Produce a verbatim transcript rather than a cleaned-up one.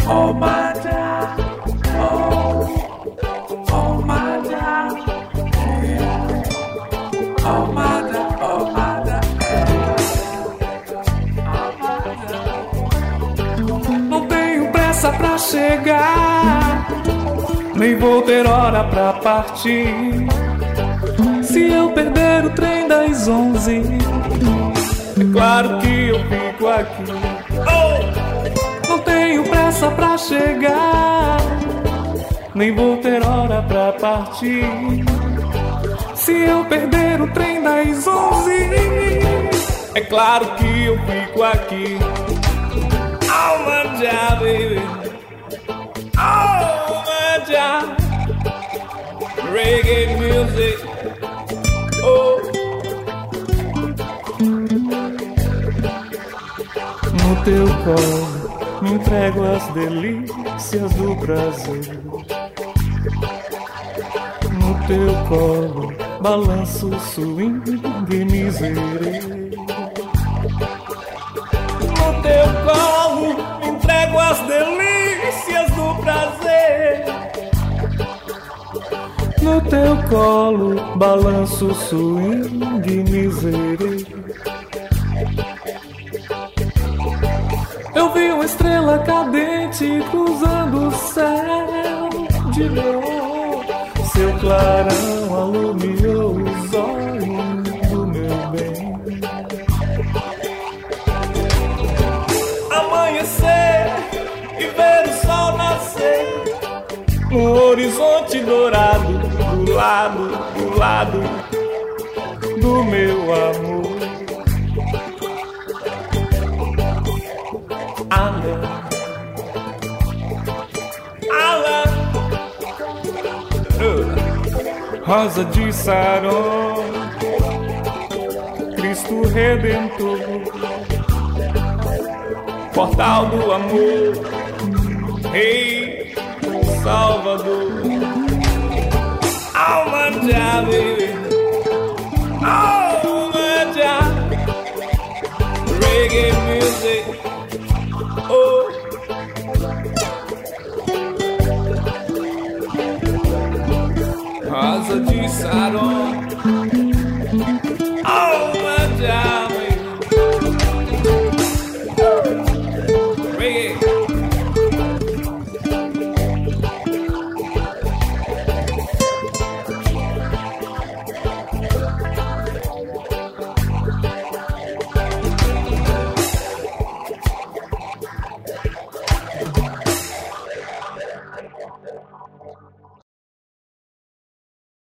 Oh my God, oh, oh my God, yeah. Oh my God, oh my God, yeah. Não tenho pressa pra chegar, nem vou ter hora pra partir. Se eu perder o trem das onze, é claro que eu fico aqui. Oh! Não tenho pressa pra chegar, nem vou ter hora pra partir. Se eu perder o trem das onze, é claro que eu fico aqui. Oh, manja, baby. Oh, manja. Reggae music. Oh. No teu colo me entrego às delícias do prazer. No teu colo balanço o swing de miserê. No teu colo me entrego às delícias do prazer. No teu colo balanço o swing de miserê. Eu vi uma estrela cadente cruzando o céu de neon. Seu clarão alumiou os olhos do meu bem. Amanhecer e ver o sol nascer no horizonte dourado, do lado, do lado do meu amor. Alan, Alan, uh. Rosa de Saron, Cristo Redentor, portal do amor, Rei Salvador. Oh, manja, baby. Oh, manja. Reggae music. Oh. Rosa de Saron. Oh, manja, baby. Reggae.